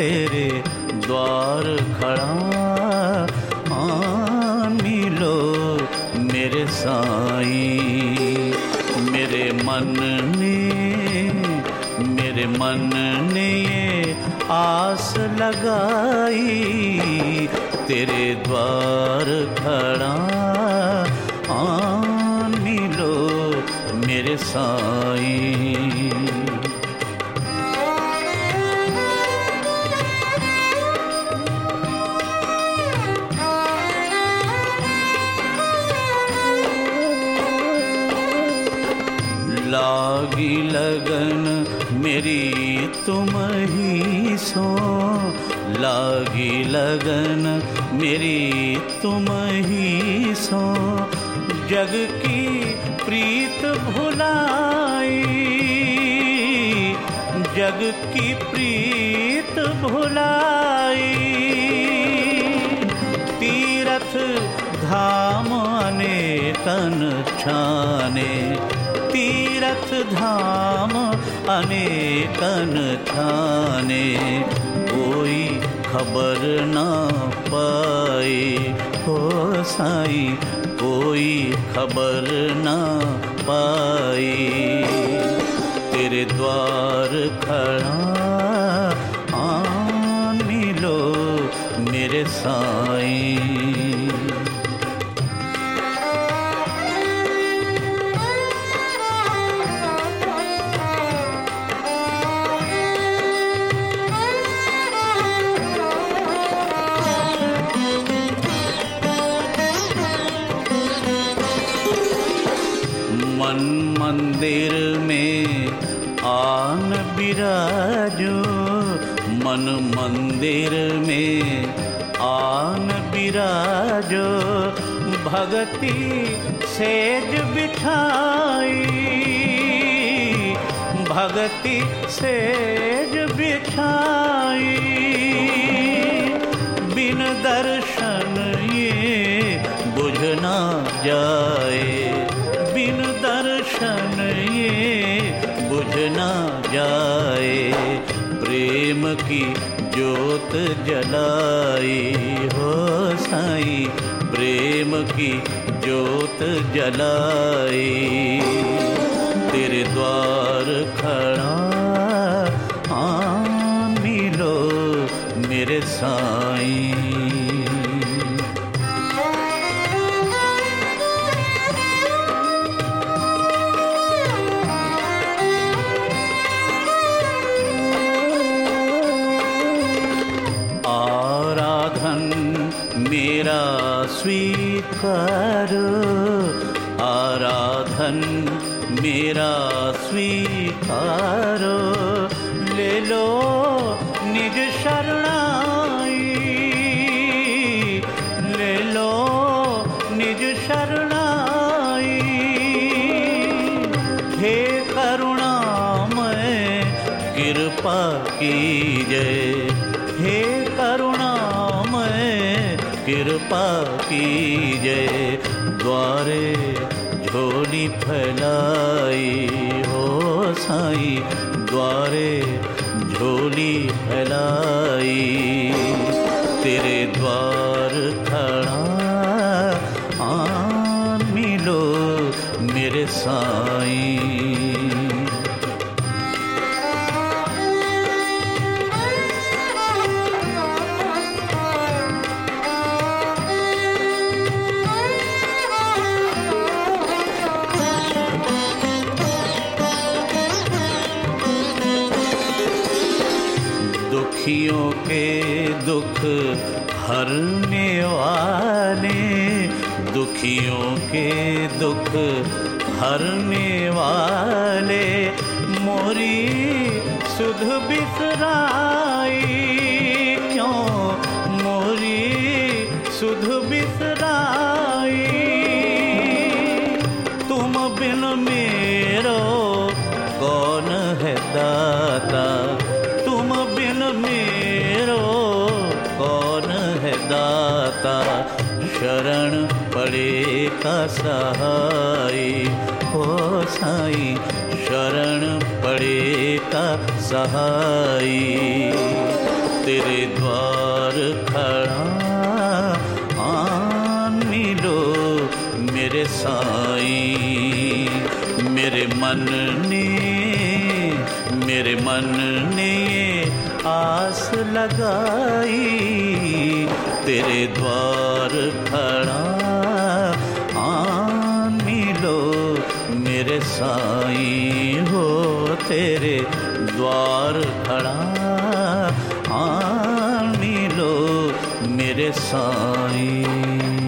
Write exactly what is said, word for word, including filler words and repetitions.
तेरे द्वार खड़ा, मान मिलो मेरे साईं। मेरे मन ने मेरे मन ने ये आस लगाई, तेरे द्वार खड़ा, मान मिलो मेरे साईं। लागी लगन मेरी तुम ही सो, लागी लगन मेरी तुम ही सो, जग की प्रीत भुलाई, जग की प्रीत भुलाई। तीरथ धाम अनेकन छाने, तीरथ धाम अनेकन छाने, कोई खबर ना पाई हो साईं, कोई खबर ना पाई। तेरे द्वार खड़ा, मान मिलो मेरे साईं। मन मंदिर में आन बिराजो, मन मंदिर में आन बिराजो, भगति सेज बिछाई, भगति सेज बिछाई। बिन दर्शन ये बुझ ना जाए, बिन दर्शन ये बुझ ना जाए, प्रेम की ज्योत जलाई हो साईं, प्रेम की ज्योत जलाई। तेरे द्वार खड़ा, मान मिलो मेरे साईं। मेरा स्वीकारो, आराधन मेरा स्वीकारो, ले लो निज शरणाई, ले लो निज शरणाई। हे करुणामय कृपा कीजय, हे करुणामय कृपा कीजय, द्वारे झोली फैलाई हो साईं, द्वारे झोली फैलाई। तेरे द्वार खड़ा, मान मिलो मेरे साईं। दुखियों के दुख हरने वाले, दुखियों के दुख हरने वाले, मोरी सुध बिसराई क्यों, मोरी सुध बिसराई। तुम बिन मेरो कौन है दाता, तुम बिन मेरो कौन है दाता, शरण पड़े का सहाय हो साईं, शरण पड़े का सहाय। तेरे द्वार खड़ा आन मिलो मेरे साईं। मेरे मन ने मेरे मन ने आस लगाई, तेरे द्वार खड़ा आन मिलो मेरे साईं। हो तेरे द्वार खड़ा आन मिलो मेरे साईं।